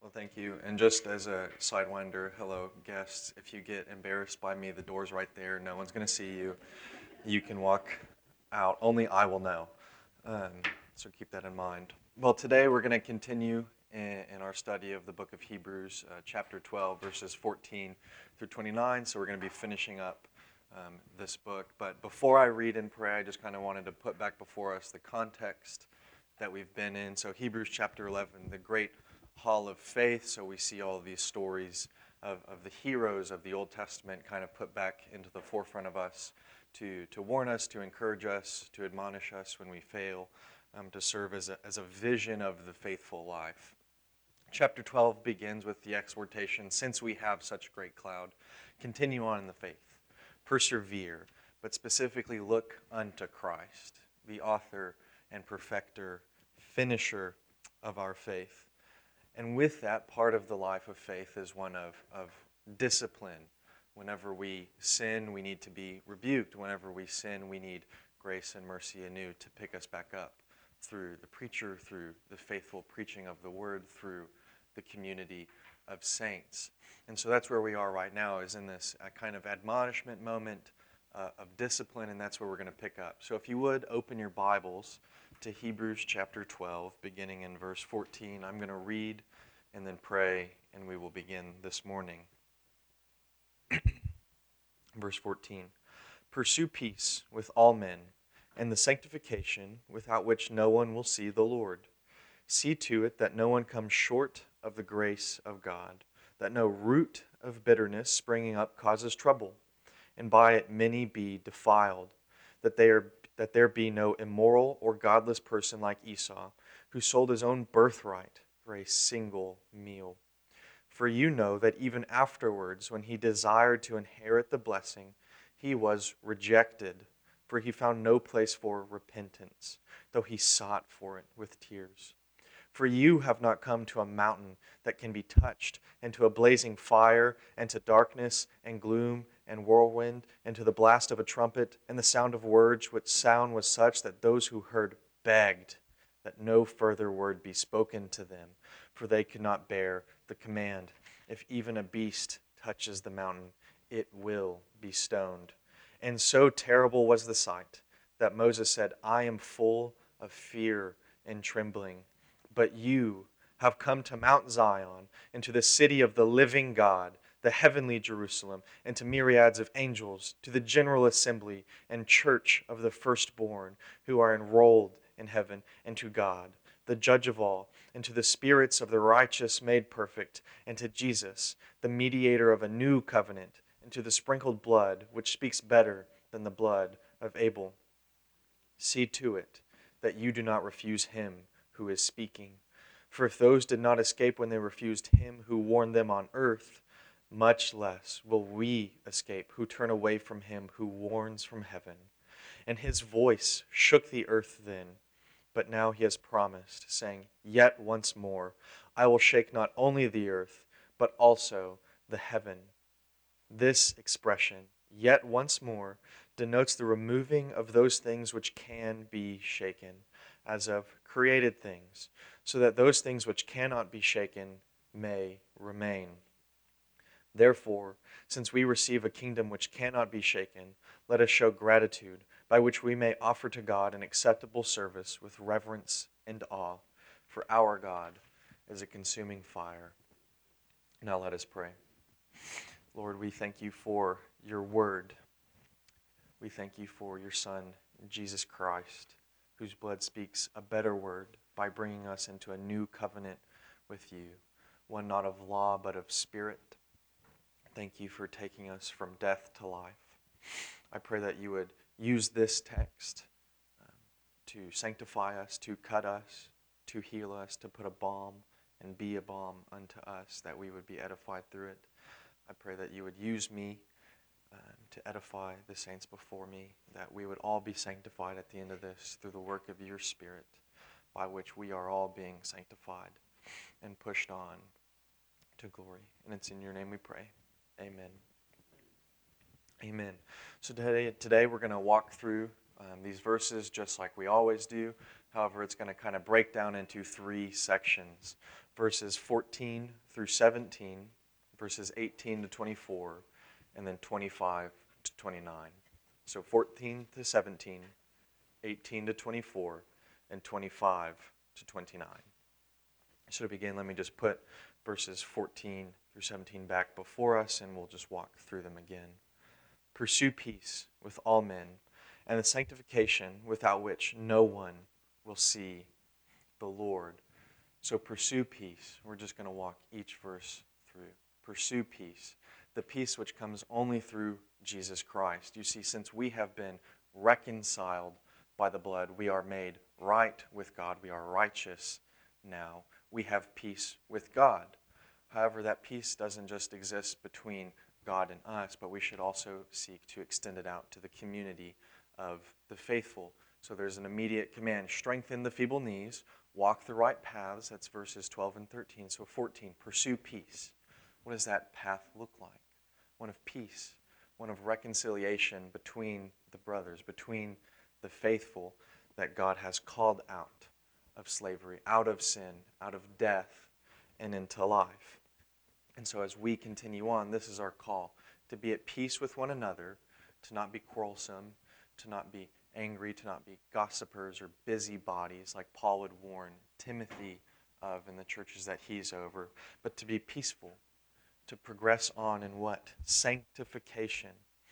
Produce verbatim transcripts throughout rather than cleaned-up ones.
Well, thank you. And just as a sidewinder, hello, guests. If you get embarrassed by me, the door's right there. No one's going to see you. You can walk out. Only I will know. Um, so keep that in mind. Well, today we're going to continue in, in our study of the book of Hebrews, uh, chapter twelve, verses fourteen through twenty-nine. So we're going to be finishing up um, this book. But before I read and pray, I just kind of wanted to put back before us the context that we've been in. So Hebrews chapter eleven, the great hall of faith. So we see all of these stories of, of the heroes of the Old Testament kind of put back into the forefront of us to, to warn us, to encourage us, to admonish us when we fail, um, to serve as a, as a vision of the faithful life. Chapter twelve begins with the exhortation, since we have such great cloud, continue on in the faith, persevere, but specifically look unto Christ, the author and perfecter, finisher of our faith. And with that, part of the life of faith is one of, of discipline. Whenever we sin, we need to be rebuked. Whenever we sin, we need grace and mercy anew to pick us back up through the preacher, through the faithful preaching of the word, through the community of saints. And so that's where we are right now, is in this uh, kind of admonishment moment uh, of discipline, and that's where we're going to pick up. So if you would, open your Bibles to Hebrews chapter twelve, beginning in verse fourteen. I'm going to read and then pray, and we will begin this morning. Verse fourteen, pursue peace with all men, and the sanctification without which no one will see the Lord. See to it that no one comes short of the grace of God, that no root of bitterness springing up causes trouble, and by it many be defiled, that they are that there be no immoral or godless person like Esau, who sold his own birthright for a single meal. For you know that even afterwards, when he desired to inherit the blessing, he was rejected, for he found no place for repentance, though he sought for it with tears. For you have not come to a mountain that can be touched, and to a blazing fire, and to darkness, and gloom, and whirlwind, and to the blast of a trumpet, and the sound of words, which sound was such that those who heard begged that no further word be spoken to them, for they could not bear the command. If even a beast touches the mountain, it will be stoned. And so terrible was the sight that Moses said, I am full of fear and trembling. But you have come to Mount Zion, and to the city of the living God, the heavenly Jerusalem, and to myriads of angels, to the general assembly and church of the firstborn who are enrolled in heaven, and to God, the judge of all, and to the spirits of the righteous made perfect, and to Jesus, the mediator of a new covenant, and to the sprinkled blood, which speaks better than the blood of Abel. See to it that you do not refuse him who is speaking. For if those did not escape when they refused him who warned them on earth, much less will we escape who turn away from him who warns from heaven. And his voice shook the earth then, but now he has promised, saying, Yet once more I will shake not only the earth, but also the heaven. This expression, yet once more, denotes the removing of those things which can be shaken, as of created things, so that those things which cannot be shaken may remain. Therefore, since we receive a kingdom which cannot be shaken, let us show gratitude, by which we may offer to God an acceptable service with reverence and awe, for our God is a consuming fire. Now let us pray. Lord, we thank you for your word. We thank you for your Son, Jesus Christ, whose blood speaks a better word by bringing us into a new covenant with you, one not of law but of spirit. Thank you for taking us from death to life. I pray that you would use this text um, to sanctify us, to cut us, to heal us, to put a balm and be a balm unto us, that we would be edified through it. I pray that you would use me um, to edify the saints before me, that we would all be sanctified at the end of this through the work of your Spirit, by which we are all being sanctified and pushed on to glory. And it's in your name we pray. Amen. Amen. So today, today we're going to walk through um, these verses just like we always do. However, it's going to kind of break down into three sections, verses fourteen through seventeen, verses eighteen to twenty-four, and then twenty-five to twenty-nine. So fourteen to seventeen, eighteen to twenty-four, and twenty-five to twenty-nine. So to begin, let me just put verses fourteen through seventeen back before us, and we'll just walk through them again. Pursue peace with all men, and the sanctification without which no one will see the Lord. So pursue peace. We're just going to walk each verse through. Pursue peace. The peace which comes only through Jesus Christ. You see, since we have been reconciled by the blood, we are made right with God. We are righteous now. We have peace with God. However, that peace doesn't just exist between God and us, but we should also seek to extend it out to the community of the faithful. So there's an immediate command: strengthen the feeble knees, walk the right paths. That's verses twelve and thirteen. So fourteen, pursue peace. What does that path look like? One of peace, one of reconciliation between the brothers, between the faithful that God has called out of slavery, out of sin, out of death, and into life. And so as we continue on, this is our call: to be at peace with one another, to not be quarrelsome, to not be angry, to not be gossipers or busybodies like Paul would warn Timothy of in the churches that he's over, but to be peaceful, to progress on in what? Sanctification,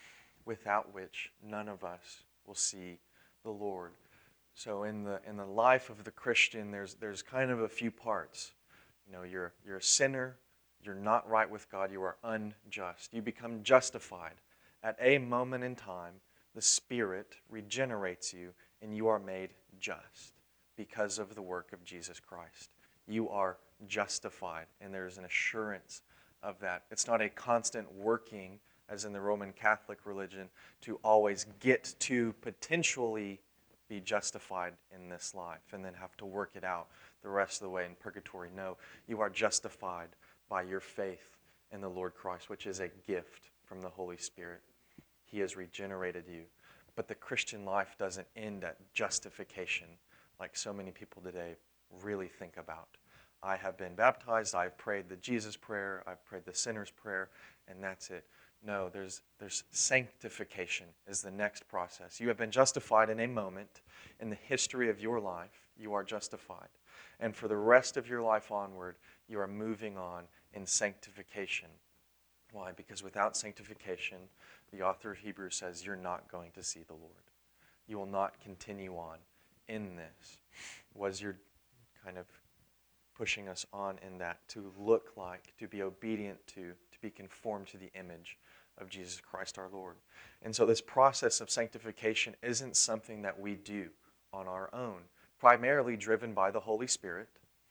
without which none of us will see the Lord. So in the in the life of the Christian, there's there's kind of a few parts. You know, you're you're a sinner, you're not right with God, you are unjust. You become justified. At a moment in time, the Spirit regenerates you, and you are made just because of the work of Jesus Christ. You are justified, and there's an assurance of that. It's not a constant working, as in the Roman Catholic religion, to always get to potentially be justified in this life and then have to work it out the rest of the way in purgatory. No, you are justified by your faith in the Lord Christ, which is a gift from the Holy Spirit. He has regenerated you. But the Christian life doesn't end at justification like so many people today really think about. I have been baptized, I've prayed the Jesus prayer, I've prayed the sinner's prayer, and that's it. No, there's there's sanctification is the next process. You have been justified in a moment in the history of your life. You are justified. And for the rest of your life onward, you are moving on in sanctification. Why? Because without sanctification, the author of Hebrews says you're not going to see the Lord. You will not continue on in this. Was your kind of pushing us on in that to look like, to be obedient to, to be conformed to the image of Jesus Christ our Lord. And so this process of sanctification isn't something that we do on our own, primarily driven by the Holy Spirit,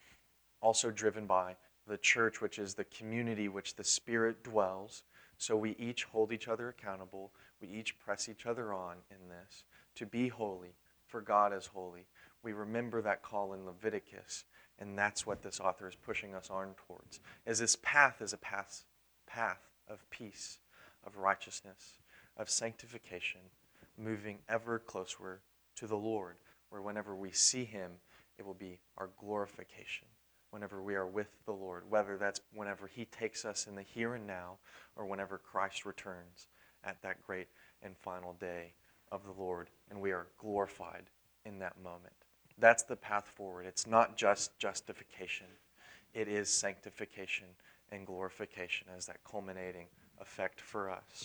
also driven by the church, which is the community which the Spirit dwells. So we each hold each other accountable. We each press each other on in this to be holy, for God is holy. We remember that call in Leviticus, and that's what this author is pushing us on towards. Is this path is a path, path of peace, of righteousness, of sanctification, moving ever closer to the Lord, where whenever we see Him, it will be our glorification. Whenever we are with the Lord, whether that's whenever He takes us in the here and now, or whenever Christ returns at that great and final day of the Lord, and we are glorified in that moment. That's the path forward. It's not just justification. It is sanctification and glorification as that culminating effect for us.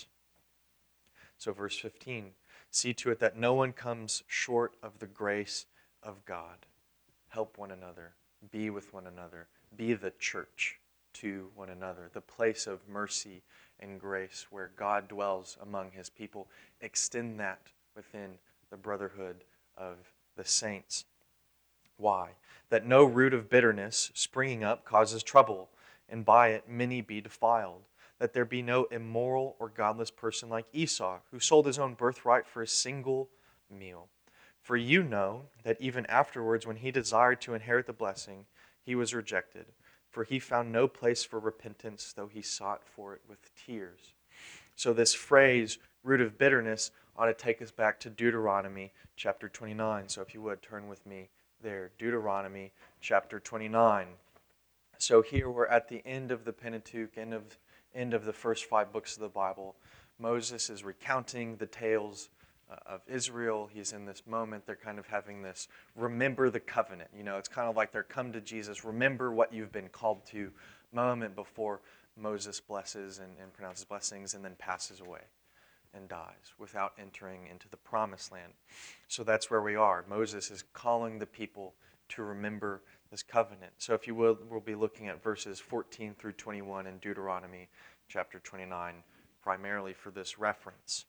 So verse fifteen, see to it that no one comes short of the grace of God. Help one another. Be with one another. Be the church to one another, the place of mercy and grace where God dwells among His people. Extend that within the brotherhood of the saints. Why? That no root of bitterness springing up causes trouble, and by it many be defiled. That there be no immoral or godless person like Esau, who sold his own birthright for a single meal. For you know that even afterwards, when he desired to inherit the blessing, he was rejected. For he found no place for repentance, though he sought for it with tears. So this phrase, root of bitterness, ought to take us back to Deuteronomy chapter twenty-nine. So if you would, turn with me there, Deuteronomy chapter twenty-nine. So here we're at the end of the Pentateuch, end of, end of the first five books of the Bible. Moses is recounting the tales uh, of Israel. He's in this moment. They're kind of having this, remember the covenant. You know, it's kind of like they're come to Jesus, remember what you've been called to, moment before Moses blesses and, and pronounces blessings and then passes away and dies without entering into the promised land. So that's where we are. Moses is calling the people to remember this covenant. So if you will, we'll be looking at verses fourteen through twenty-one in Deuteronomy chapter twenty-nine, primarily for this reference.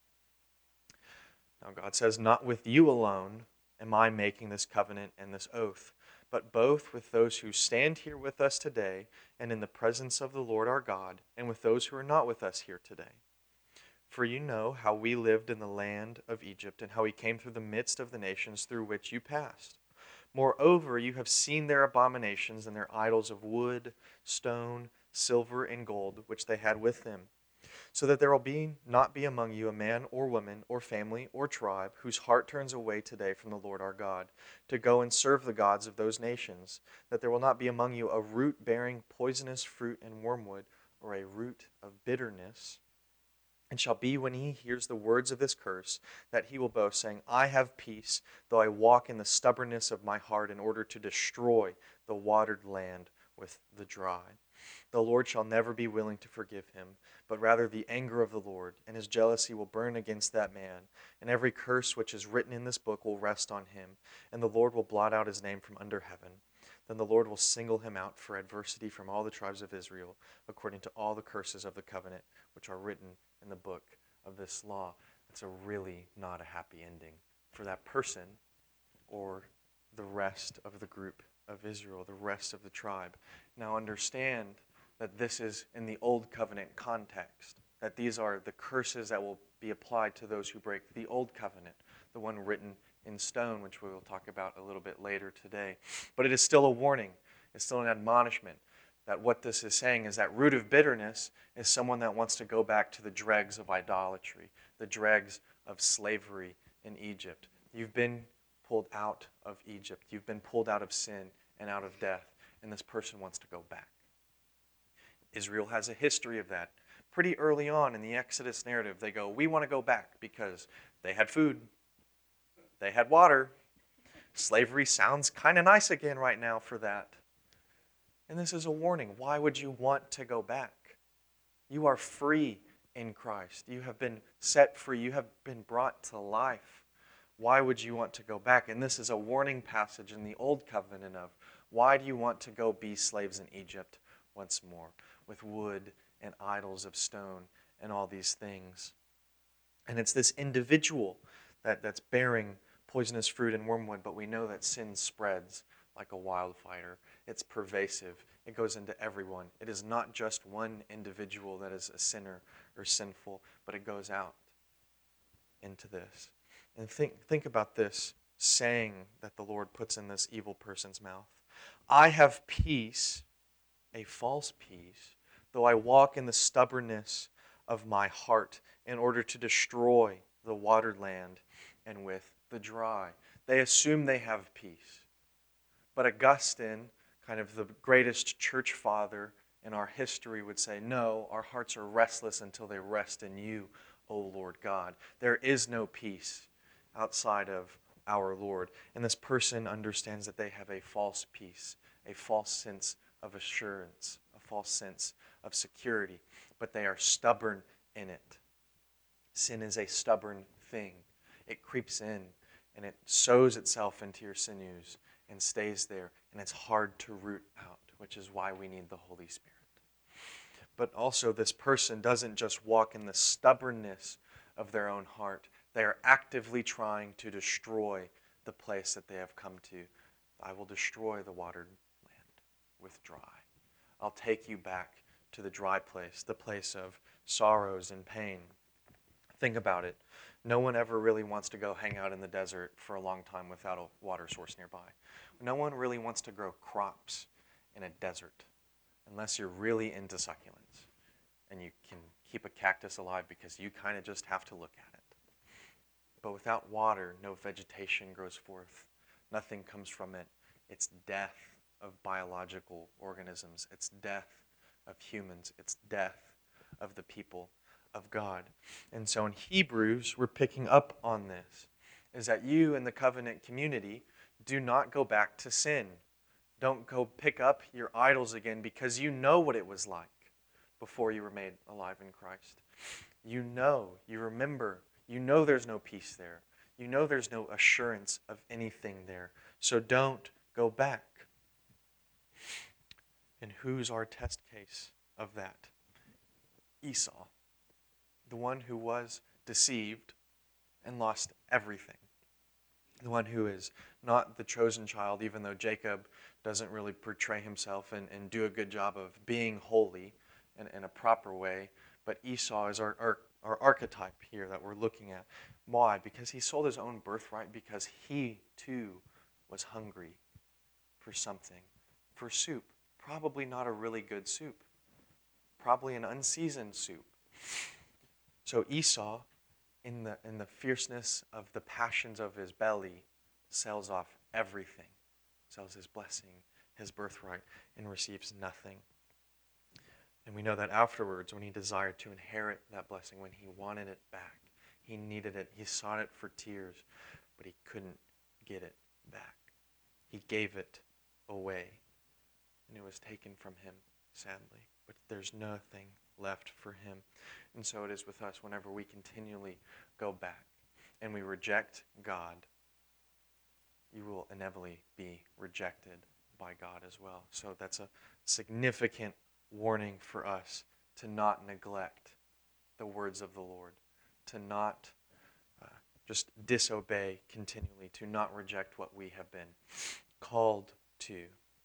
Now God says, "Not with you alone am I making this covenant and this oath, but both with those who stand here with us today and in the presence of the Lord our God, and with those who are not with us here today. For you know how we lived in the land of Egypt, and how we came through the midst of the nations through which you passed. Moreover, you have seen their abominations and their idols of wood, stone, silver, and gold, which they had with them. So that there will be not be among you a man or woman or family or tribe whose heart turns away today from the Lord our God, to go and serve the gods of those nations, that there will not be among you a root bearing poisonous fruit and wormwood, or a root of bitterness. And shall be when he hears the words of this curse, that he will boast, saying, I have peace, though I walk in the stubbornness of my heart in order to destroy the watered land with the dry. The Lord shall never be willing to forgive him, but rather the anger of the Lord, and his jealousy will burn against that man. And every curse which is written in this book will rest on him, and the Lord will blot out his name from under heaven. Then the Lord will single him out for adversity from all the tribes of Israel, according to all the curses of the covenant which are written in the book of this law." It's a really not a happy ending for that person or the rest of the group of Israel, the rest of the tribe. Now understand that this is in the Old Covenant context, that these are the curses that will be applied to those who break the Old Covenant, the one written in stone, which we will talk about a little bit later today. But it is still a warning. It's still an admonishment that what this is saying is that root of bitterness is someone that wants to go back to the dregs of idolatry, the dregs of slavery in Egypt. You've been pulled out of Egypt. You've been pulled out of sin and out of death, and this person wants to go back. Israel has a history of that. Pretty early on in the Exodus narrative, they go, we want to go back because they had food, they had water. Slavery sounds kind of nice again right now for that. And this is a warning. Why would you want to go back? You are free in Christ. You have been set free. You have been brought to life. Why would you want to go back? And this is a warning passage in the Old Covenant of, why do you want to go be slaves in Egypt once more with wood and idols of stone and all these things? And it's this individual that, that's bearing poisonous fruit and wormwood, but we know that sin spreads like a wildfire. It's pervasive. It goes into everyone. It is not just one individual that is a sinner or sinful, but it goes out into this. And think, think about this saying that the Lord puts in this evil person's mouth. I have peace, a false peace, though I walk in the stubbornness of my heart in order to destroy the watered land and with the dry. They assume they have peace. But Augustine, kind of the greatest church father in our history, would say, no, our hearts are restless until they rest in you, O Lord God. There is no peace outside of our Lord. And this person understands that they have a false peace, a false sense of assurance, a false sense of security, but they are stubborn in it. Sin is a stubborn thing. It creeps in and it sows itself into your sinews and stays there, and it's hard to root out, which is why we need the Holy Spirit. But also, this person doesn't just walk in the stubbornness of their own heart. They are actively trying to destroy the place that they have come to. I will destroy the watered land with dry. I'll take you back to the dry place, the place of sorrows and pain. Think about it. No one ever really wants to go hang out in the desert for a long time without a water source nearby. No one really wants to grow crops in a desert unless you're really into succulents and you can keep a cactus alive because you kind of just have to look at it. But without water, no vegetation grows forth. Nothing comes from it. It's death of biological organisms. It's death of humans. It's death of the people of God. And so in Hebrews, we're picking up on this, is that you in the covenant community do not go back to sin. Don't go pick up your idols again, because you know what it was like before you were made alive in Christ. You know, you remember, you know there's no peace there. You know there's no assurance of anything there. So don't go back. And who's our test case of that? Esau, the one who was deceived and lost everything. The one who is not the chosen child, even though Jacob doesn't really portray himself and, and do a good job of being holy in, in a proper way. But Esau is our, our, our archetype here that we're looking at. Why? Because he sold his own birthright, because he too was hungry for something, for soup. Probably not a really good soup. Probably an unseasoned soup. So Esau, in the in the fierceness of the passions of his belly, sells off everything. Sells his blessing, his birthright, and receives nothing. And we know that afterwards, when he desired to inherit that blessing, when he wanted it back, he needed it, he sought it for tears, but he couldn't get it back. He gave it away, and it was taken from him, sadly. But there's nothing left for him. And so it is with us whenever we continually go back and we reject God. You will inevitably be rejected by God as well. So that's a significant warning for us to not neglect the words of the Lord, to not uh, just disobey continually, to not reject what we have been called to,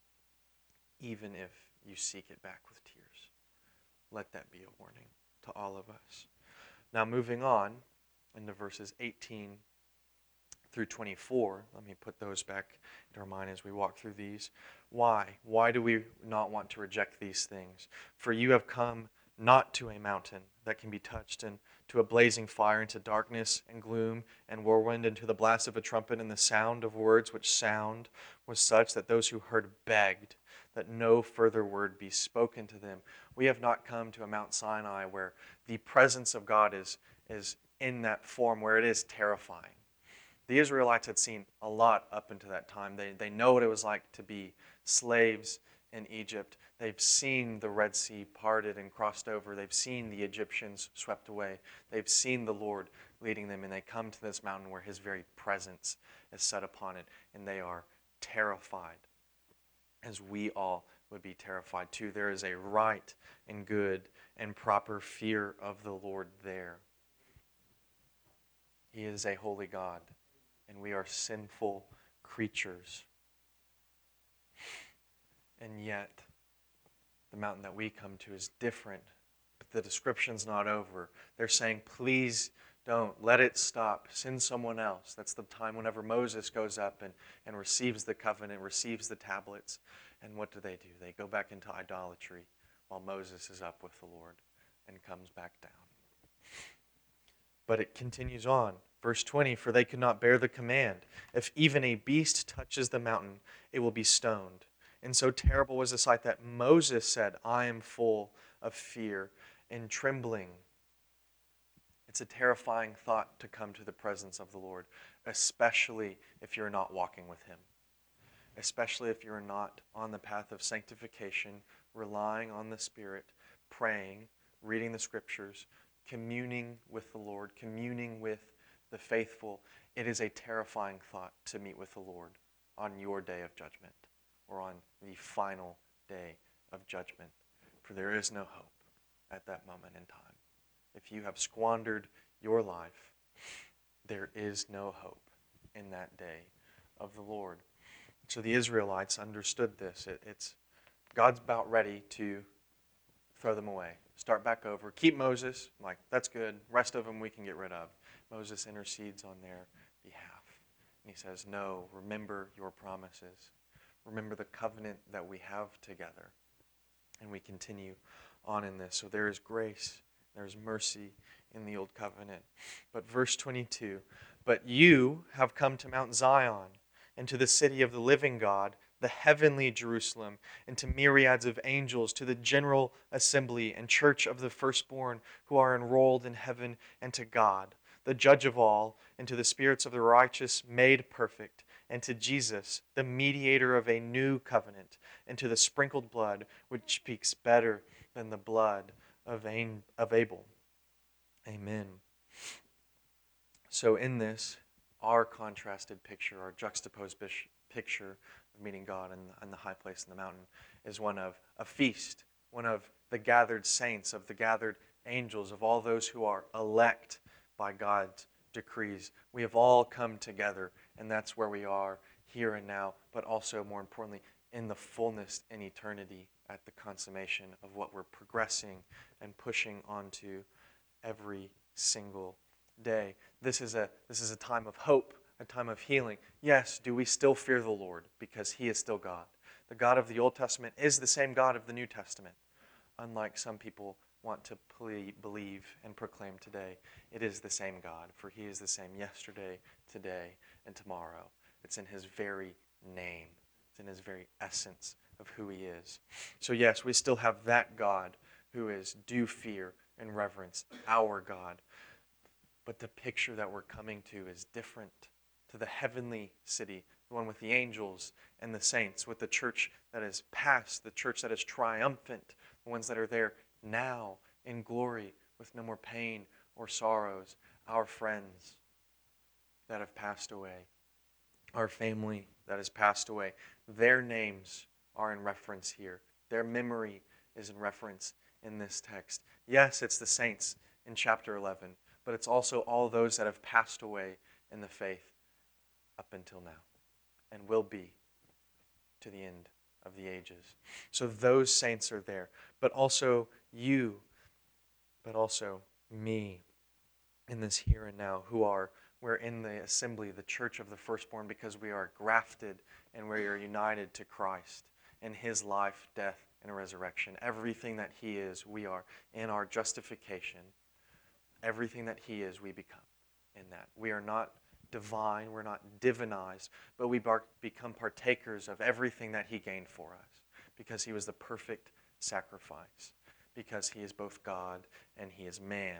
even if you seek it back with tears. Let that be a warning to all of us. Now moving on into verses eighteen through twenty-four. Let me put those back in our mind as we walk through these. Why? Why do we not want to reject these things? For you have come not to a mountain that can be touched, and to a blazing fire, and to darkness and gloom and whirlwind, and to the blast of a trumpet and the sound of words, which sound was such that those who heard begged that no further word be spoken to them. We have not come to a Mount Sinai where the presence of God is, is in that form, where it is terrifying. The Israelites had seen a lot up until that time. They, they know what it was like to be slaves in Egypt. They've seen the Red Sea parted and crossed over. They've seen the Egyptians swept away. They've seen the Lord leading them, and they come to this mountain where his very presence is set upon it, and they are terrified, as we all would be terrified too. There is a right and good and proper fear of the Lord there. He is a holy God, and we are sinful creatures. And yet, the mountain that we come to is different, but the description's not over. They're saying, please don't, let it stop, send someone else. That's the time whenever Moses goes up and, and receives the covenant, receives the tablets. And what do they do? They go back into idolatry while Moses is up with the Lord and comes back down. But it continues on. Verse twenty, for they could not bear the command. If even a beast touches the mountain, it will be stoned. And so terrible was the sight that Moses said, I am full of fear and trembling. It's a terrifying thought to come to the presence of the Lord, especially if you're not walking with him. Especially if you're not on the path of sanctification, relying on the Spirit, praying, reading the Scriptures, communing with the Lord, communing with the faithful. It is a terrifying thought to meet with the Lord on your day of judgment, or on the final day of judgment. For there is no hope at that moment in time. If you have squandered your life, there is no hope in that day of the Lord. So the Israelites understood this. It, it's God's about ready to throw them away. Start back over. Keep Moses. Like, that's good. Rest of them we can get rid of. Moses intercedes on their behalf. And he says, no, remember your promises. Remember the covenant that we have together. And we continue on in this. So there is grace. There's mercy in the old covenant. But verse twenty-two, but you have come to Mount Zion, and to the city of the living God, the heavenly Jerusalem, and to myriads of angels, to the general assembly and church of the firstborn who are enrolled in heaven, and to God, the judge of all, and to the spirits of the righteous made perfect, and to Jesus, the mediator of a new covenant, and to the sprinkled blood, which speaks better than the blood of Abel. Amen. So in this, our contrasted picture, our juxtaposed picture of meeting God in the, in the high place in the mountain is one of a feast, one of the gathered saints, of the gathered angels, of all those who are elect by God's decrees. We have all come together, and that's where we are here and now, but also, more importantly, in the fullness in eternity at the consummation of what we're progressing and pushing onto every single day. This is a this is a time of hope, a time of healing. Yes, do we still fear the Lord because He is still God? The God of the Old Testament is the same God of the New Testament, unlike some people want to ple- believe and proclaim today. It is the same God, for He is the same yesterday, today, and tomorrow. It's in His very name. It's in His very essence of who He is. So yes, we still have that God who is due fear and reverence, our God. But the picture that we're coming to is different, to the heavenly city, the one with the angels and the saints, with the church that is past, the church that is triumphant, the ones that are there now in glory with no more pain or sorrows, our friends that have passed away, our family that has passed away. Their names are in reference here. Their memory is in reference in this text. Yes, it's the saints in chapter eleven, but it's also all those that have passed away in the faith up until now and will be to the end of the ages. So those saints are there, but also you, but also me in this here and now, who are, we're in the assembly, the church of the firstborn, because we are grafted and we are united to Christ in His life, death, and resurrection. Everything that He is, we are. In our justification, everything that He is, we become in that. We are not divine, we're not divinized, but we bar- become partakers of everything that He gained for us, because He was the perfect sacrifice, because He is both God and He is man.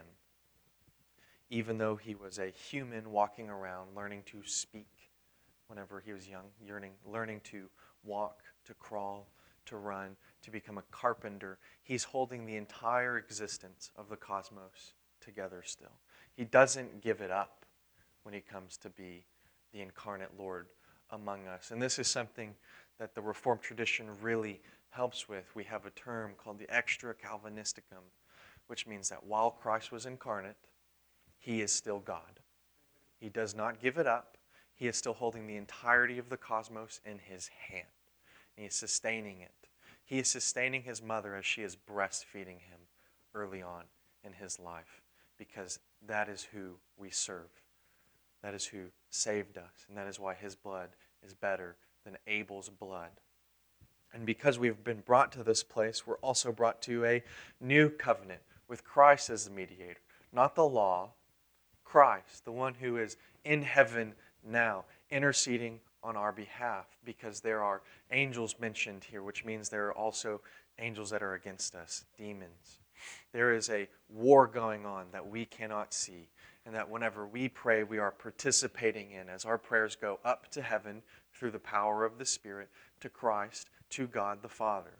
Even though He was a human walking around, learning to speak whenever He was young, yearning, learning to walk, to crawl, to run, to become a carpenter, He's holding the entire existence of the cosmos together still. He doesn't give it up when He comes to be the incarnate Lord among us. And this is something that the Reformed tradition really helps with. We have a term called the extra Calvinisticum, which means that while Christ was incarnate, He is still God. He does not give it up. He is still holding the entirety of the cosmos in His hand. And He is sustaining it. He is sustaining His mother as she is breastfeeding Him early on in His life, because that is who we serve. That is who saved us, and that is why His blood is better than Abel's blood. And because we've been brought to this place, we're also brought to a new covenant with Christ as the mediator. Not the law, Christ, the one who is in heaven now, interceding on our behalf, because there are angels mentioned here, which means there are also angels that are against us, demons. There is a war going on that we cannot see, and that whenever we pray, we are participating in as our prayers go up to heaven through the power of the Spirit to Christ, to God the Father.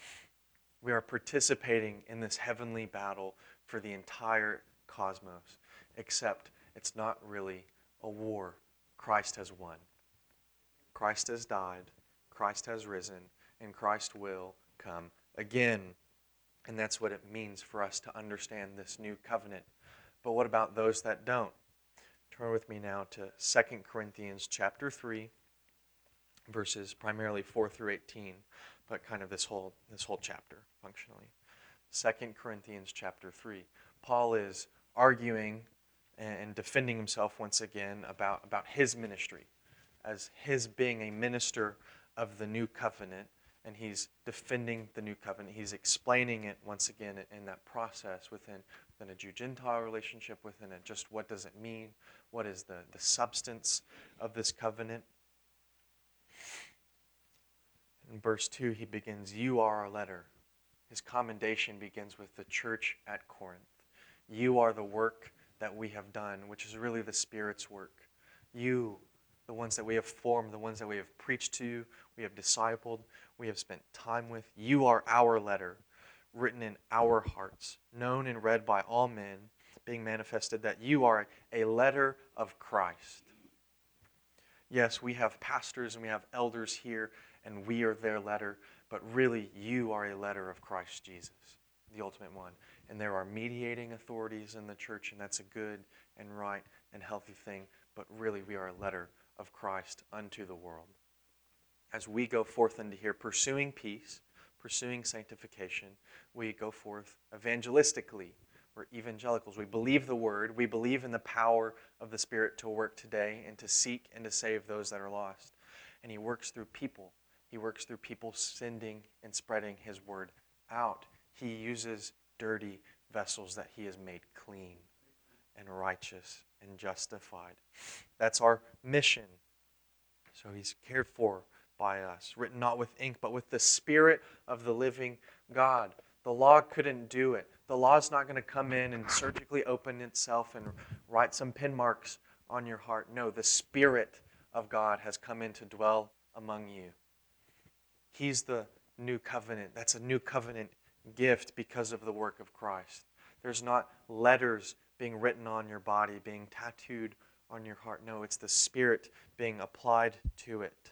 We are participating in this heavenly battle for the entire cosmos, except it's not really a war. Christ has won. Christ has died, Christ has risen, and Christ will come again. And that's what it means for us to understand this new covenant. But what about those that don't? Turn with me now to Second Corinthians chapter three, verses primarily four through eighteen, but kind of this whole this whole chapter functionally. Second Corinthians chapter three. Paul is arguing and defending himself once again about, about his ministry as his being a minister of the new covenant, and he's defending the new covenant. He's explaining it once again in that process within, within a Jew-Gentile relationship, within a just what does it mean, what is the, the substance of this covenant. In verse two, he begins, "You are our letter." His commendation begins with the church at Corinth. You are the work that we have done, which is really the Spirit's work. You, the ones that we have formed, the ones that we have preached to, we have discipled, we have spent time with. You are our letter, written in our hearts, known and read by all men, being manifested that you are a letter of Christ. Yes, we have pastors and we have elders here, and we are their letter, but really you are a letter of Christ Jesus, the ultimate one. And there are mediating authorities in the church, and that's a good and right and healthy thing, but really we are a letter of Christ unto the world. As we go forth into here pursuing peace, pursuing sanctification, we go forth evangelistically. We're evangelicals. We believe the Word. We believe in the power of the Spirit to work today and to seek and to save those that are lost. And He works through people. He works through people sending and spreading His Word out. He uses dirty vessels that He has made clean and righteous and justified. That's our mission. So He's cared for by us, written not with ink, but with the Spirit of the living God. The law couldn't do it. The law's not going to come in and surgically open itself and write some pin marks on your heart. No, the Spirit of God has come in to dwell among you. He's the new covenant. That's a new covenant gift because of the work of Christ. There's not letters being written on your body, being tattooed on your heart. No, it's the Spirit being applied to it.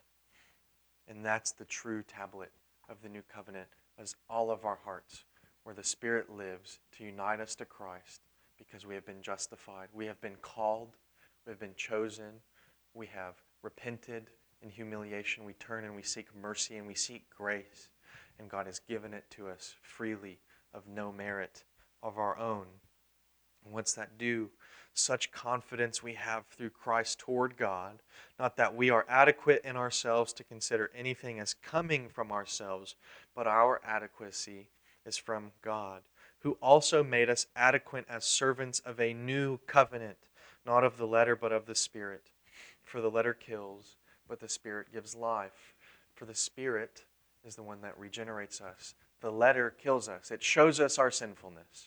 And that's the true tablet of the new covenant, as all of our hearts, where the Spirit lives to unite us to Christ because we have been justified. We have been called. We have been chosen. We have repented in humiliation. We turn and we seek mercy and we seek grace. And God has given it to us freely of no merit of our own. And what's that do? Such confidence we have through Christ toward God, not that we are adequate in ourselves to consider anything as coming from ourselves, but our adequacy is from God, who also made us adequate as servants of a new covenant, not of the letter, but of the Spirit. For the letter kills, but the Spirit gives life. For the Spirit is the one that regenerates us. The letter kills us. It shows us our sinfulness.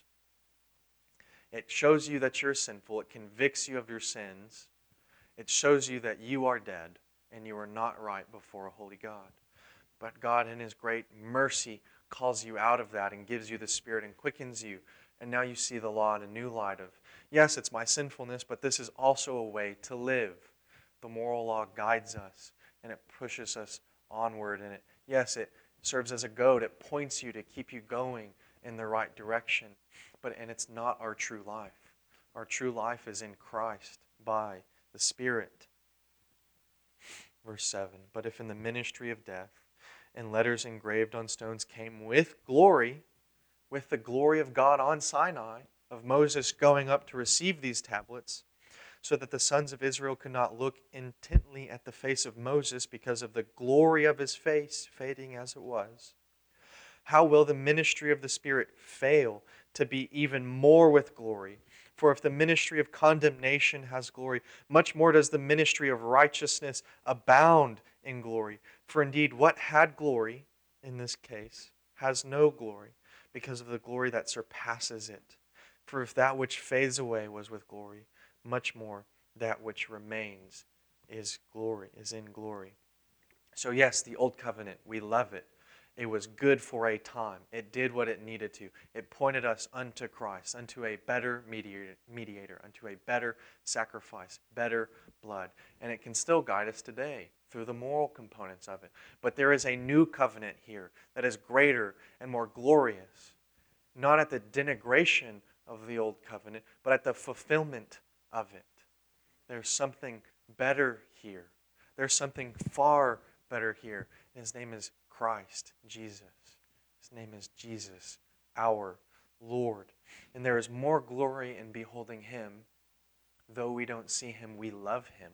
It shows you that you're sinful. It convicts you of your sins. It shows you that you are dead and you are not right before a holy God. But God, in His great mercy, calls you out of that and gives you the Spirit and quickens you. And now you see the law in a new light of, yes, it's my sinfulness, but this is also a way to live. The moral law guides us and it pushes us onward. And it, yes, it serves as a goad. It points you to keep you going in the right direction. But and it's not our true life. Our true life is in Christ by the Spirit. Verse seven, but if in the ministry of death and letters engraved on stones came with glory, with the glory of God on Sinai, of Moses going up to receive these tablets, so that the sons of Israel could not look intently at the face of Moses because of the glory of his face, fading as it was, how will the ministry of the Spirit fail to be even more with glory? For if the ministry of condemnation has glory, much more does the ministry of righteousness abound in glory. For indeed, what had glory, in this case, has no glory, because of the glory that surpasses it. For if that which fades away was with glory, much more that which remains is glory, is in glory. So yes, the old covenant, we love it. It was good for a time. It did what it needed to. It pointed us unto Christ, unto a better mediator, mediator, unto a better sacrifice, better blood. And it can still guide us today through the moral components of it. But there is a new covenant here that is greater and more glorious, not at the denigration of the old covenant, but at the fulfillment of it. There's something better here. There's something far better here. And His name is Christ, Jesus. His name is Jesus, our Lord. And there is more glory in beholding Him. Though we don't see Him, we love Him.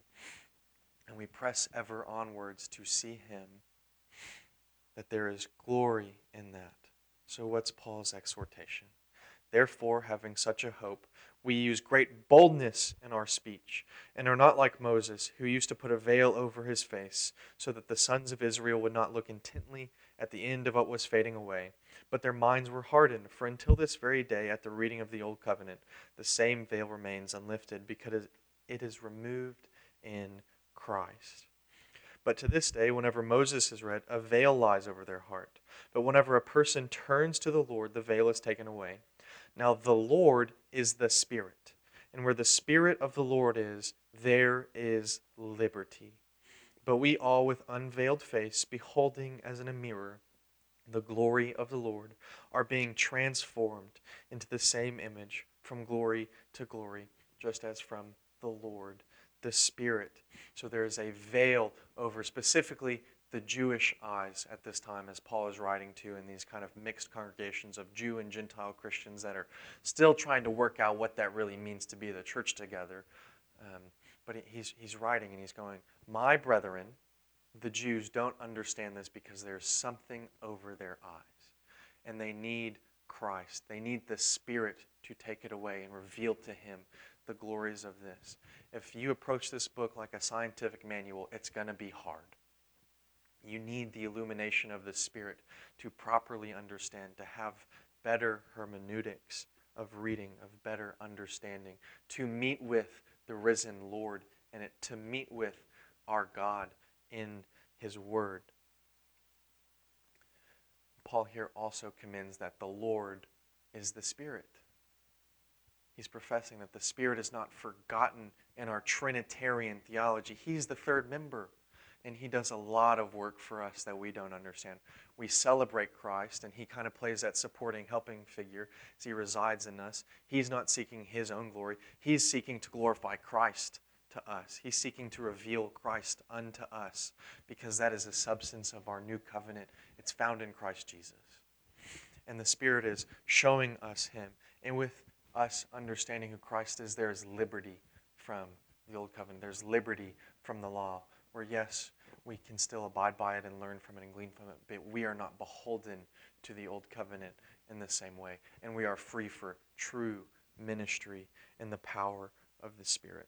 And we press ever onwards to see Him. That there is glory in that. So what's Paul's exhortation? Therefore, having such a hope, we use great boldness in our speech, and are not like Moses, who used to put a veil over his face, so that the sons of Israel would not look intently at the end of what was fading away. But their minds were hardened, for until this very day, at the reading of the Old Covenant, the same veil remains unlifted, because it is removed in Christ. But to this day, whenever Moses is read, a veil lies over their heart. But whenever a person turns to the Lord, the veil is taken away. Now the Lord is the Spirit, and where the Spirit of the Lord is, there is liberty. But we all, with unveiled face, beholding as in a mirror the glory of the Lord, are being transformed into the same image from glory to glory, just as from the Lord, the Spirit. So there is a veil over specifically the Jewish eyes at this time, as Paul is writing to in these kind of mixed congregations of Jew and Gentile Christians that are still trying to work out what that really means to be the church together. Um, but he's, he's writing and he's going, my brethren, the Jews, don't understand this because there's something over their eyes. And they need Christ. They need the Spirit to take it away and reveal to him the glories of this. If you approach this book like a scientific manual, it's going to be hard. You need the illumination of the Spirit to properly understand, to have better hermeneutics of reading, of better understanding, to meet with the risen Lord and it, to meet with our God in his word. Paul here also commends that the Lord is the Spirit. He's professing that the Spirit is not forgotten in our Trinitarian theology. He's the third member. And he does a lot of work for us that we don't understand. We celebrate Christ, and he kind of plays that supporting, helping figure as he resides in us. He's not seeking his own glory. He's seeking to glorify Christ to us. He's seeking to reveal Christ unto us, because that is the substance of our new covenant. It's found in Christ Jesus. And the Spirit is showing us him. And with us understanding who Christ is, there is liberty from the Old Covenant. There's liberty from the law, where yes, we can still abide by it and learn from it and glean from it, but we are not beholden to the Old Covenant in the same way. And we are free for true ministry in the power of the Spirit.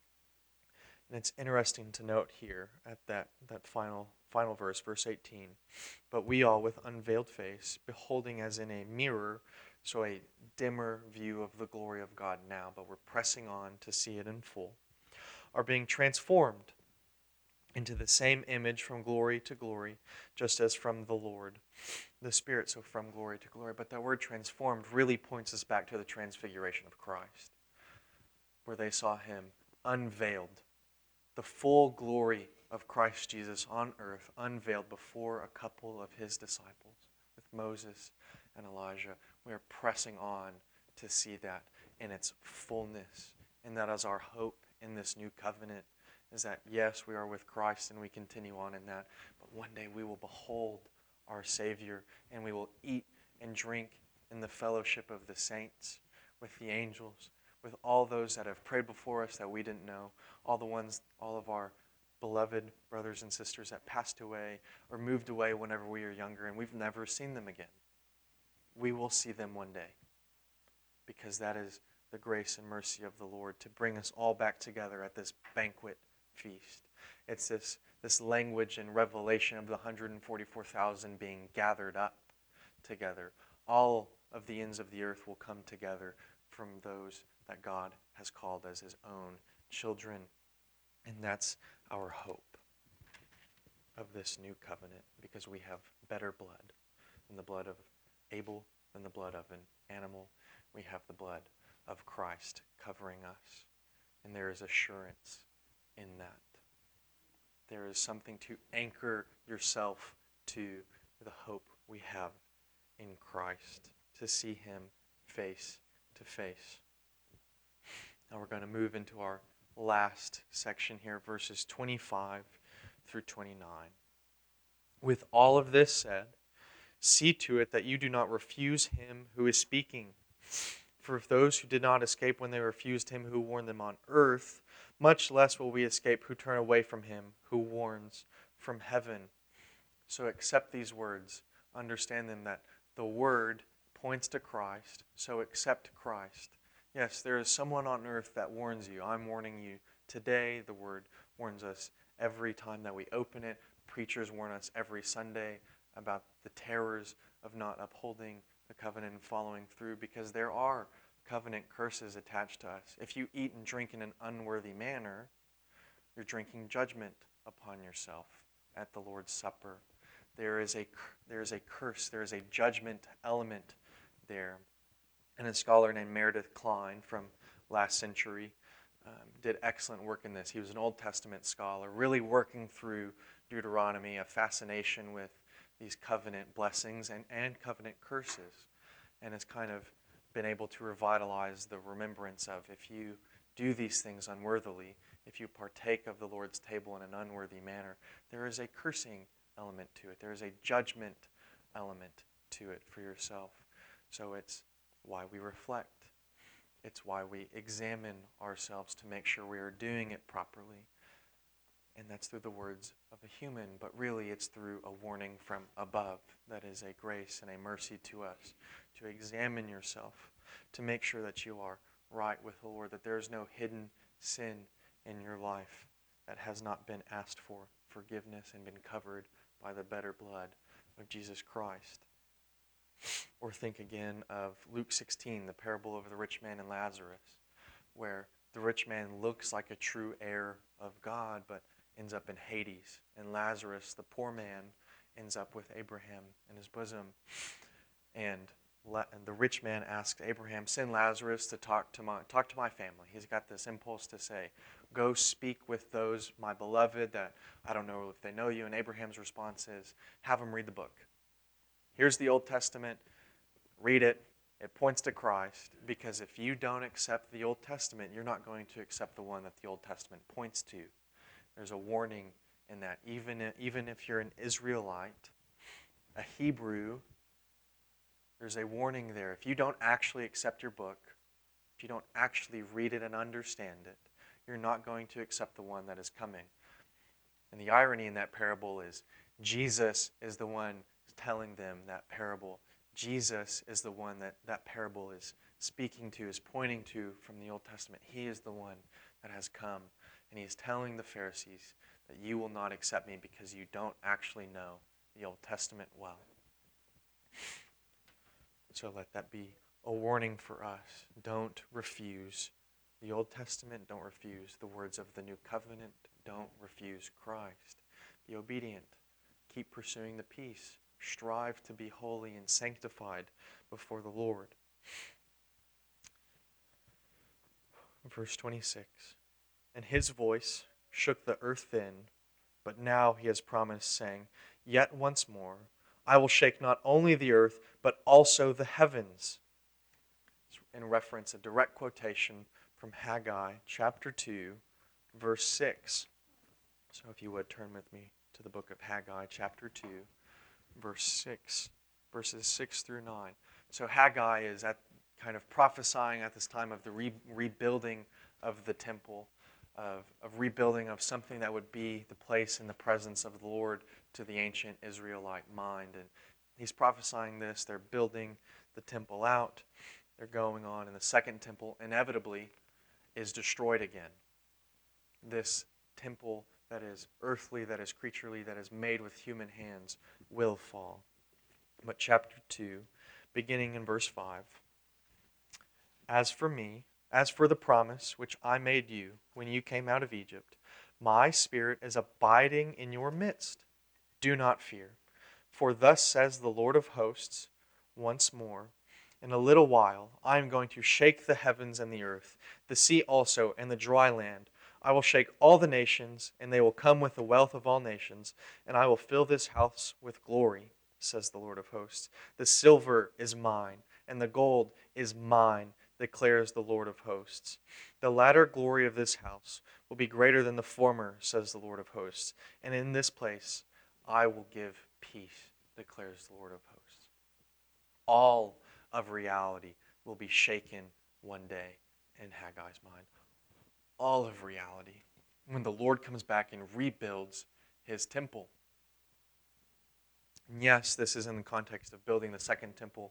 And it's interesting to note here at that, that final, final verse, verse eighteen, but we all with unveiled face, beholding as in a mirror, so a dimmer view of the glory of God now, but we're pressing on to see it in full, are being transformed into the same image from glory to glory, just as from the Lord, the Spirit, so from glory to glory. But that word transformed really points us back to the transfiguration of Christ, where they saw him unveiled, the full glory of Christ Jesus on earth, unveiled before a couple of his disciples, with Moses and Elijah. We are pressing on to see that in its fullness, and that is our hope in this new covenant, is that, yes, we are with Christ and we continue on in that, but one day we will behold our Savior and we will eat and drink in the fellowship of the saints, with the angels, with all those that have prayed before us that we didn't know, all the ones, all of our beloved brothers and sisters that passed away or moved away whenever we were younger and we've never seen them again. We will see them one day, because that is the grace and mercy of the Lord to bring us all back together at this banquet feast. It's this, this language and revelation of the one hundred forty-four thousand being gathered up together. All of the ends of the earth will come together from those that God has called as his own children. And that's our hope of this new covenant, because we have better blood than the blood of Abel, than the blood of an animal. We have the blood of Christ covering us. And there is assurance in that. There is something to anchor yourself to the hope we have in Christ, to see him face to face. Now we're going to move into our last section here, verses twenty-five through twenty-nine. With all of this said, see to it that you do not refuse him who is speaking. For if those who did not escape when they refused him who warned them on earth, much less will we escape who turn away from him who warns from heaven. So accept these words. Understand them, that the word points to Christ, so accept Christ. Yes, there is someone on earth that warns you. I'm warning you today. The Word warns us every time that we open it. Preachers warn us every Sunday about the terrors of not upholding the covenant and following through, because there are covenant curses attached to us. If you eat and drink in an unworthy manner, you're drinking judgment upon yourself at the Lord's Supper. There is a, there is a curse, there is a judgment element there. And a scholar named Meredith Kline from last century um, did excellent work in this. He was an Old Testament scholar, really working through Deuteronomy, a fascination with these covenant blessings and, and covenant curses, and has kind of been able to revitalize the remembrance of, if you do these things unworthily, if you partake of the Lord's table in an unworthy manner, there is a cursing element to it. There is a judgment element to it for yourself. So it's why we reflect. It's why we examine ourselves to make sure we are doing it properly. And that's through the words of a human, but really it's through a warning from above that is a grace and a mercy to us, to examine yourself, to make sure that you are right with the Lord, that there is no hidden sin in your life that has not been asked for forgiveness and been covered by the better blood of Jesus Christ. Or think again of Luke sixteen, the parable of the rich man and Lazarus, where the rich man looks like a true heir of God, but ends up in Hades. And Lazarus, the poor man, ends up with Abraham in his bosom. And, La- and the rich man asks Abraham, send Lazarus to talk to my talk to my family. He's got this impulse to say, go speak with those, my beloved, that I don't know if they know you. And Abraham's response is, have them read the book. Here's the Old Testament. Read it. It points to Christ, because if you don't accept the Old Testament, you're not going to accept the one that the Old Testament points to. There's a warning in that. Even, even if you're an Israelite, a Hebrew, there's a warning there. If you don't actually accept your book, if you don't actually read it and understand it, you're not going to accept the one that is coming. And the irony in that parable is Jesus is the one telling them that parable. Jesus is the one that that parable is speaking to, is pointing to from the Old Testament. He is the one that has come. And he is telling the Pharisees that you will not accept me because you don't actually know the Old Testament well. So let that be a warning for us. Don't refuse the Old Testament. Don't refuse the words of the New Covenant. Don't refuse Christ. Be obedient. Keep pursuing the peace. Strive to be holy and sanctified before the Lord. Verse twenty-six. And his voice shook the earth then, but now he has promised, saying, yet once more I will shake not only the earth, but also the heavens. It's in reference, a direct quotation from Haggai chapter two, verse six. So if you would turn with me to the book of Haggai chapter two, verse six, verses six through nine. So Haggai is at kind of prophesying at this time of the re- rebuilding of the temple, of, of rebuilding of something that would be the place in the presence of the Lord to the ancient Israelite mind. And he's prophesying this. They're building the temple out. They're going on. And the second temple inevitably is destroyed again. This temple that is earthly, that is creaturely, that is made with human hands will fall. But chapter two, beginning in verse five. As for me, as for the promise which I made you when you came out of Egypt, my spirit is abiding in your midst. Do not fear, for thus says the Lord of hosts, once more, in a little while I am going to shake the heavens and the earth, the sea also and the dry land. I will shake all the nations, and they will come with the wealth of all nations, and I will fill this house with glory, says the Lord of hosts. The silver is mine, and the gold is mine, declares the Lord of hosts. The latter glory of this house will be greater than the former, says the Lord of hosts. And in this place I will give peace, declares the Lord of hosts. All of reality will be shaken one day in Haggai's mind. All of reality. When the Lord comes back and rebuilds his temple. And yes, this is in the context of building the second temple,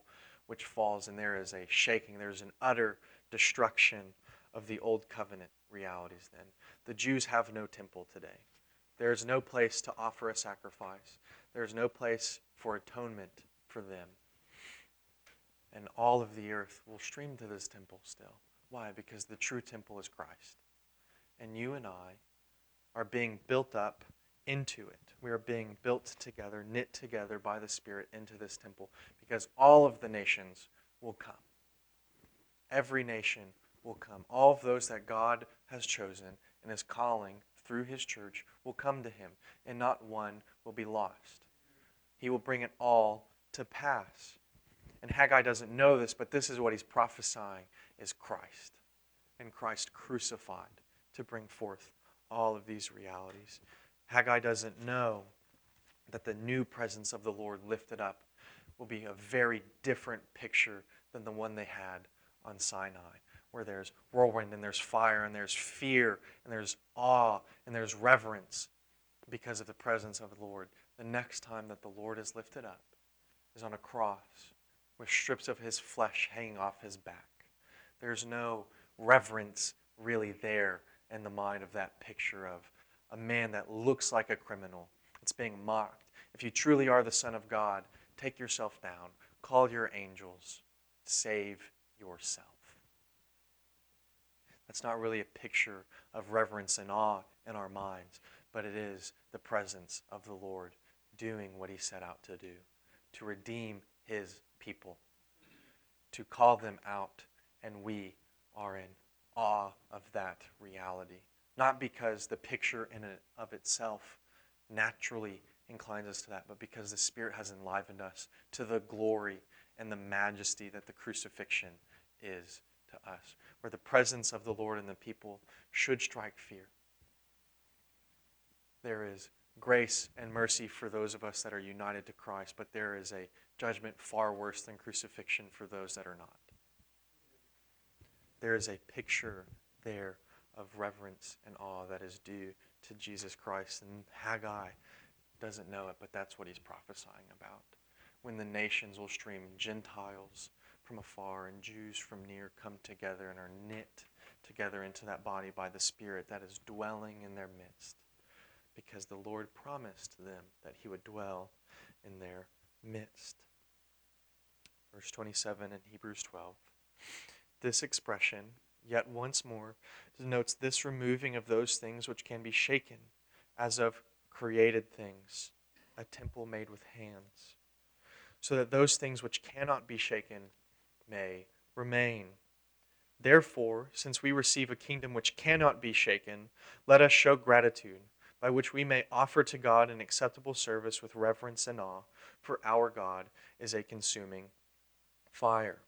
which falls, and there is a shaking. There's an utter destruction of the old covenant realities then. The Jews have no temple today. There is no place to offer a sacrifice. There is no place for atonement for them. And all of the earth will stream to this temple still. Why? Because the true temple is Christ. And you and I are being built up into it. We are being built together, knit together by the Spirit into this temple, because all of the nations will come. Every nation will come. All of those that God has chosen and is calling through His church will come to Him, and not one will be lost. He will bring it all to pass. And Haggai doesn't know this, but this is what he's prophesying, is Christ. And Christ crucified to bring forth all of these realities. Haggai doesn't know that the new presence of the Lord lifted up will be a very different picture than the one they had on Sinai, where there's whirlwind and there's fire and there's fear and there's awe and there's reverence because of the presence of the Lord. The next time that the Lord is lifted up is on a cross with strips of His flesh hanging off His back. There's no reverence really there in the mind of that picture of a man that looks like a criminal. It's being mocked. If you truly are the Son of God, take yourself down. Call your angels. Save yourself. That's not really a picture of reverence and awe in our minds, but it is the presence of the Lord doing what He set out to do, to redeem His people, to call them out, and we are in awe of that reality. Not because the picture in and of itself naturally inclines us to that, but because the Spirit has enlivened us to the glory and the majesty that the crucifixion is to us, where the presence of the Lord and the people should strike fear. There is grace and mercy for those of us that are united to Christ, but there is a judgment far worse than crucifixion for those that are not. There is a picture there of reverence and awe that is due to Jesus Christ. And Haggai doesn't know it, but that's what he's prophesying about. When the nations will stream, Gentiles from afar and Jews from near come together and are knit together into that body by the Spirit that is dwelling in their midst. Because the Lord promised them that He would dwell in their midst. Verse twenty-seven in Hebrews twelve. This expression, yet once more, denotes this removing of those things which can be shaken, as of created things, a temple made with hands, so that those things which cannot be shaken may remain. Therefore, since we receive a kingdom which cannot be shaken, let us show gratitude, by which we may offer to God an acceptable service with reverence and awe, for our God is a consuming fire.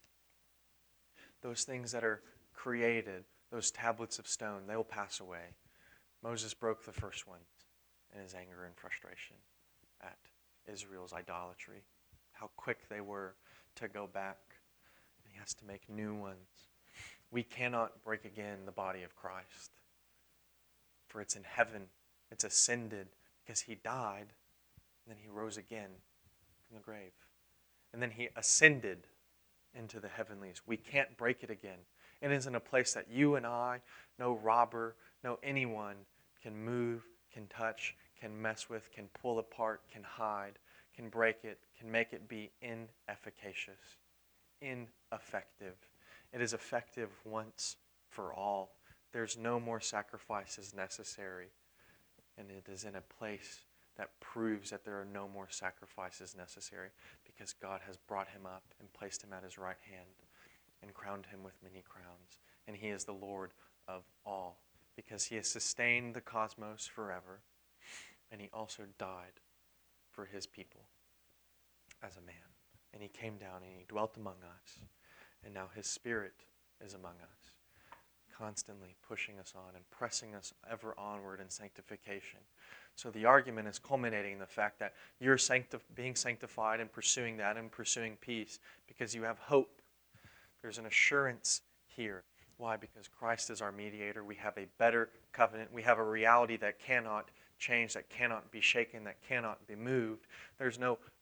Those things that are created, those tablets of stone, they will pass away. Moses broke the first ones in his anger and frustration at Israel's idolatry. How quick they were to go back. And he has to make new ones. We cannot break again the body of Christ, for it's in heaven. It's ascended because He died, and then He rose again from the grave. And then He ascended into the heavenlies. We can't break it again. It isn't a place that you and I, no robber, no anyone can move, can touch, can mess with, can pull apart, can hide, can break it, can make it be inefficacious, ineffective. It is effective once for all. There's no more sacrifices necessary. And it is in a place that proves that there are no more sacrifices necessary, because God has brought Him up and placed Him at His right hand and crowned Him with many crowns. And He is the Lord of all, because He has sustained the cosmos forever, and He also died for His people as a man. And He came down and He dwelt among us, and now His Spirit is among us, constantly pushing us on and pressing us ever onward in sanctification. So the argument is culminating in the fact that you're sancti- being sanctified and pursuing that and pursuing peace because you have hope. There's an assurance here. Why? Because Christ is our mediator. We have a better covenant. We have a reality that cannot change, that cannot be shaken, that cannot be moved. There's no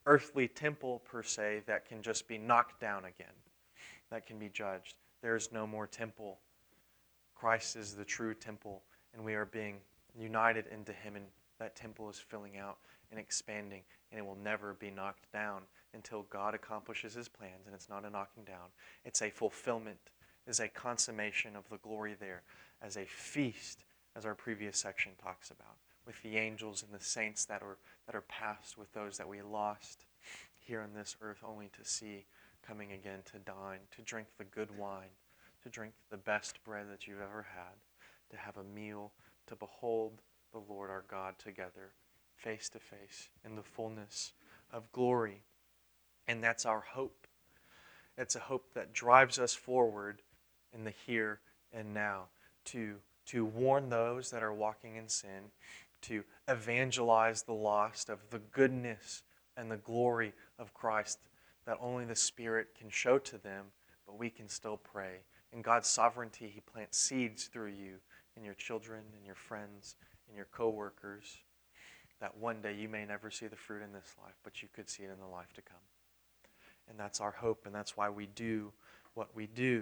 earthly temple per se that can just be knocked down again, that can be judged. There is no more temple. Christ is the true temple, and we are being united into him, and that temple is filling out and expanding, and it will never be knocked down until God accomplishes his plans. And it's not a knocking down. It's a fulfillment. It's a consummation of the glory there as a feast, as our previous section talks about, with the angels and the saints that are that are passed, with those that we lost here on this earth only to see coming again to dine, to drink the good wine, to drink the best bread that you've ever had, to have a meal, to behold the Lord our God together, face to face, in the fullness of glory. And that's our hope. It's a hope that drives us forward in the here and now, to, to warn those that are walking in sin, to evangelize the lost of the goodness and the glory of Christ that only the Spirit can show to them, but we can still pray. In God's sovereignty, he plants seeds through you, in your children, in your friends, in your co-workers, that one day you may never see the fruit in this life, but you could see it in the life to come. And that's our hope, and that's why we do what we do.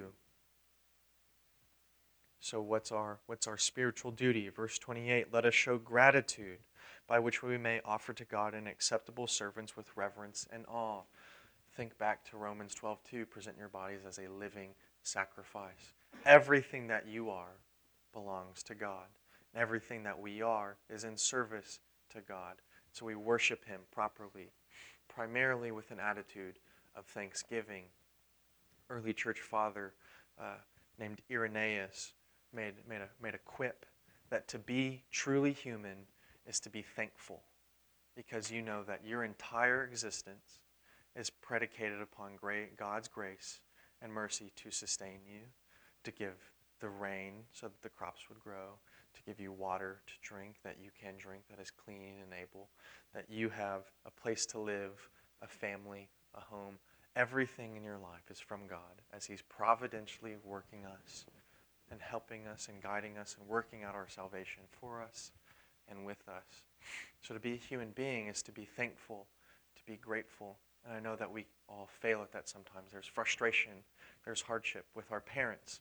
So what's our what's our spiritual duty? Verse twenty-eight, let us show gratitude by which we may offer to God an acceptable servants with reverence and awe. Think back to Romans twelve two, present your bodies as a living sacrifice. Everything that you are belongs to God. And everything that we are is in service to God. So we worship him properly, primarily with an attitude of thanksgiving. Early church father uh, named Irenaeus made, made, a, made a quip that to be truly human is to be thankful, because you know that your entire existence is predicated upon great God's grace and mercy to sustain you, to give the rain so that the crops would grow, to give you water to drink that you can drink that is clean and able, that you have a place to live, a family, a home. Everything in your life is from God as he's providentially working us and helping us and guiding us and working out our salvation for us and with us. So to be a human being is to be thankful, to be grateful. And I know that we all fail at that sometimes. There's frustration, there's hardship with our parents.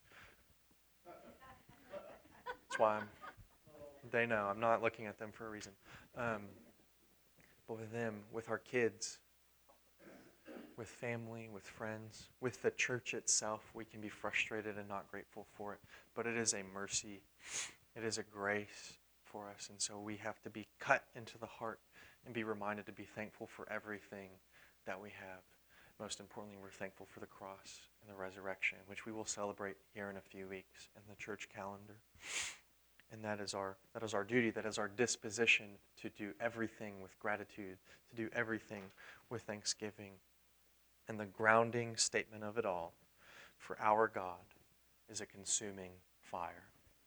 That's why I'm, they know I'm not looking at them for a reason. Um, but with them, with our kids, with family, with friends, with the church itself, we can be frustrated and not grateful for it. But it is a mercy. It is a grace for us. And so we have to be cut into the heart and be reminded to be thankful for everything that we have. Most importantly, we're thankful for the cross and the resurrection, which we will celebrate here in a few weeks in the church calendar. And that is our that is our duty, that is our disposition to do everything with gratitude, to do everything with thanksgiving. And the grounding statement of it all, for our God is a consuming fire.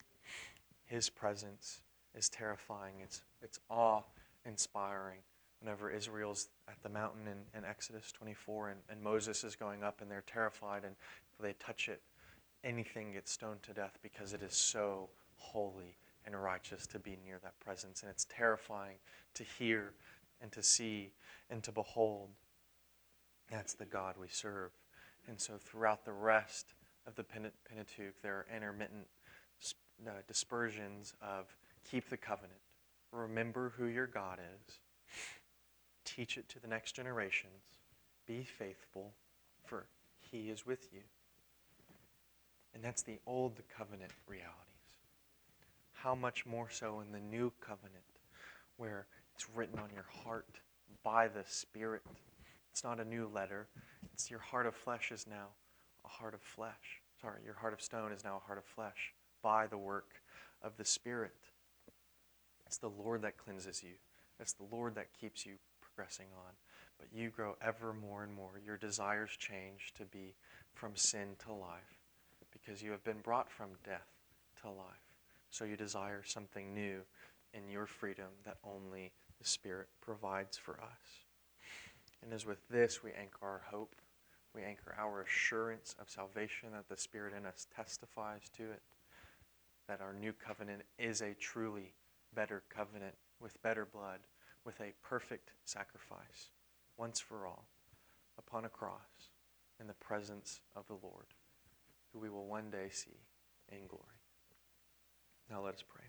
His presence is terrifying. It's, it's awe-inspiring. Whenever Israel's at the mountain in, in Exodus twenty-four and, and Moses is going up and they're terrified, and if they touch it, anything gets stoned to death because it is so holy and righteous to be near that presence. And it's terrifying to hear and to see and to behold. That's the God we serve. And so throughout the rest of the Pentateuch, there are intermittent uh, dispersions of keep the covenant, remember who your God is, teach it to the next generations, be faithful, for he is with you. And that's the old covenant realities. How much more so in the new covenant, where it's written on your heart by the Spirit. It's not a new letter. It's your heart of flesh is now a heart of flesh. Sorry, your heart of stone is now a heart of flesh by the work of the Spirit. It's the Lord that cleanses you. It's the Lord that keeps you progressing on. But you grow ever more and more. Your desires change to be from sin to life, because you have been brought from death to life. So you desire something new in your freedom that only the Spirit provides for us. And as with this, we anchor our hope. We anchor our assurance of salvation, that the Spirit in us testifies to it, that our new covenant is a truly better covenant with better blood, with a perfect sacrifice. once for all upon a cross in the presence of the Lord, who we will one day see in glory. Now let us pray.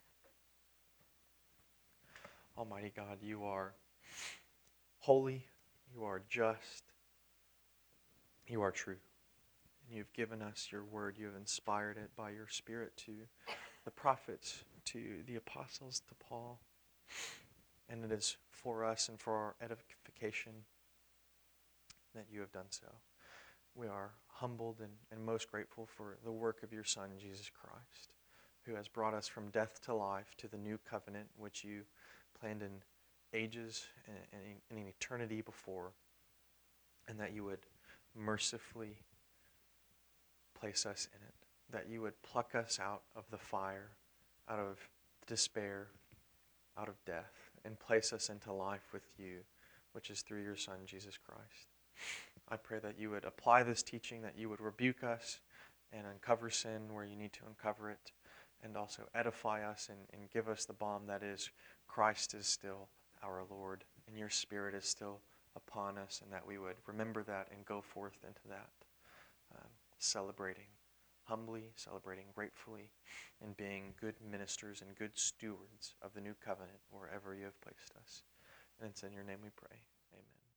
Almighty God, you are holy, you are just, you are true. And you've given us your word, you have inspired it by your Spirit to the prophets, to the apostles, to Paul. And it is for us and for our edification that you have done so. We are humbled and, and most grateful for the work of your Son, Jesus Christ, who has brought us from death to life to the new covenant which you planned in ages and, and in eternity before, and that you would mercifully place us in it, that you would pluck us out of the fire, out of despair, out of death, and place us into life with you, which is through your Son, Jesus Christ. I pray that you would apply this teaching, that you would rebuke us and uncover sin where you need to uncover it, and also edify us and, and give us the balm that is Christ is still our Lord, and your Spirit is still upon us, and that we would remember that and go forth into that, um, celebrating humbly, celebrating gratefully, and being good ministers and good stewards of the new covenant wherever you have placed us. And it's in your name we pray. Amen.